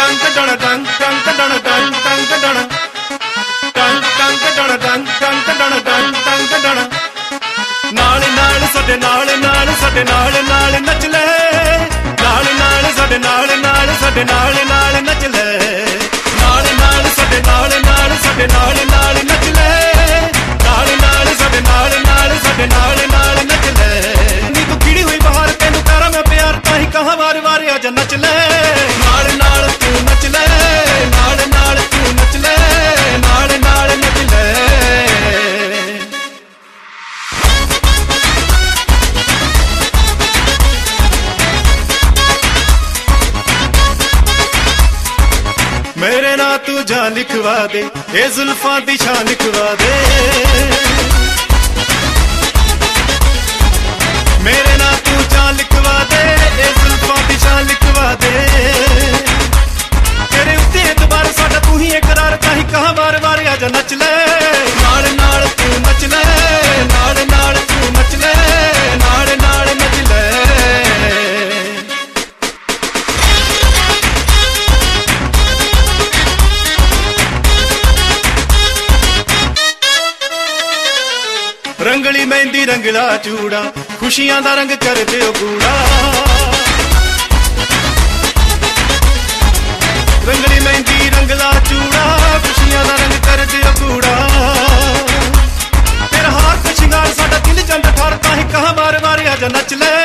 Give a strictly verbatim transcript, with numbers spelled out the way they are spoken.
ਟੰਗ ਡਣ ਟੰਗ ਟੰਗ ਡਣ ਟੰਗ ਟੰਗ ਡਣ ਟੰਗ ਟੰਗ ਡਣ ਟੰਗ ਟੰਗ ਡਣ ਟੰਗ ਟੰਗ ਡਣ ਨਾਲ ਨਾਲ ਸਾਡੇ ਨਾਲ ਨਾਲ ਸਾਡੇ ਨਾਲ ਨਾਲ ਨੱਚ ਲੈ ਨਾਲ ਨਾਲ ਸਾਡੇ ਨਾਲ ਨਾਲ ਸਾਡੇ ਨਾਲ ਨਾਲ ਨੱਚ ਲੈ ਨਾਲ ਨਾਲ ਸਾਡੇ ਨਾਲ ਨਾਲ ਸਾਡੇ ਨਾਲ ਨਾਲ ਨੱਚ ਲੈ ਨਾਲ ਨਾਲ ਸਾਡੇ ਨਾਲ ਨਾਲ ਸਾਡੇ ਨਾਲ ਨਾਲ ਨੱਚ ਲੈ ਨੀ ਤੂੰ ਖਿੜੀ ਹੋਈ ਬਾਹਰ ਤੈਨੂੰ ਕਰਾਂ ਮੈਂ ਪਿਆਰ ਤਾਂ ਹੀ ਕਹਾਂ ਵਾਰ ਵਾਰ ਆ ਜਾ ਨੱਚ ਲੈ ਨਾਲ ਨਾਲ ਤੂੰ ਨੱਚ ਲੈ ਨਾਲ ਨਾਲ ਤੂੰ ਨੱਚ ਲੈ ਨਾਲ ਨਾਲ ਨੱਚ ਲੈ मेरे ना तू जा लिखवा दे ये जुल्फां दी छां लिखवा दे मेरे ना तू जा लिखवा दे ये जुल्फां दी छां लिखवा दे तेरे उत्ते एतबार साडा तू ही इकरार ताही कहां बार बार आजा नच ले नाल नाल तू नच ले नाल नाल तू नच ले नाल नाल नच ले रंगली मेहंदी रंगला चूड़ा खुशियां दा रंग कर दियो कूड़ा रंगली मेहंदी रंगला चूड़ा खुशियां दा रंग कर दियो कूड़ा तेरा हाथ शिंगार साडा दिल चंद ठार ताही कहां बार बार आजा नच ले